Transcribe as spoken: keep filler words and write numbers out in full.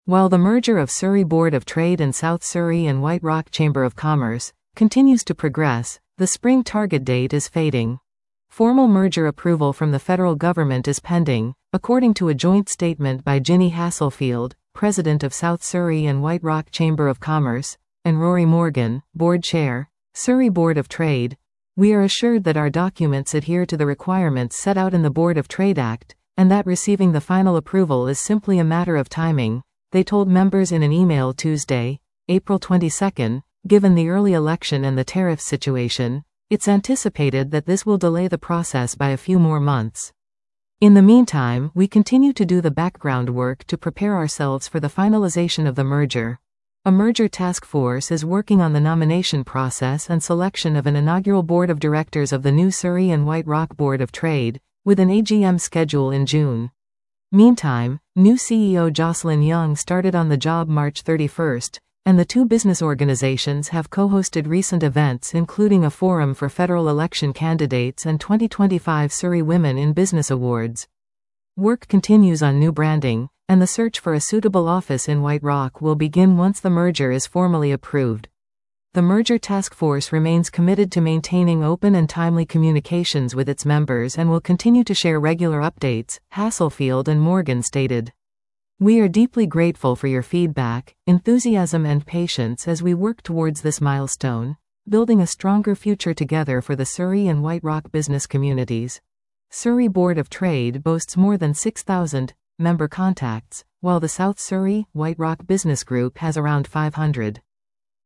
While the merger of Surrey Board of Trade and South Surrey and White Rock Chamber of Commerce continues to progress, the spring target date is fading. Formal merger approval from the federal government is pending, according to a joint statement by Ginny Hasselfield, President of South Surrey and White Rock Chamber of Commerce, and Rory Morgan, Board Chair, Surrey Board of Trade. We are assured that our documents adhere to the requirements set out in the Board of Trade Act, and that receiving the final approval is simply a matter of timing, they told members in an email Tuesday, April twenty-second. Given the early election and the tariff situation, it's anticipated that this will delay the process by a few more months. In the meantime, we continue to do the background work to prepare ourselves for the finalization of the merger. A merger task force is working on the nomination process and selection of an inaugural board of directors of the new Surrey and White Rock Board of Trade, with an A G M schedule in June. Meantime, new C E O Jocelyn Young started on the job March thirty-first, and the two business organizations have co-hosted recent events including a forum for federal election candidates and twenty twenty-five Surrey Women in Business Awards. Work continues on new branding, and the search for a suitable office in White Rock will begin once the merger is formally approved. The merger task force remains committed to maintaining open and timely communications with its members and will continue to share regular updates, Hasselfield and Morgan stated. We are deeply grateful for your feedback, enthusiasm and patience as we work towards this milestone, building a stronger future together for the Surrey and White Rock business communities. Surrey Board of Trade boasts more than six thousand member contacts, while the South Surrey, White Rock Business Group has around five hundred.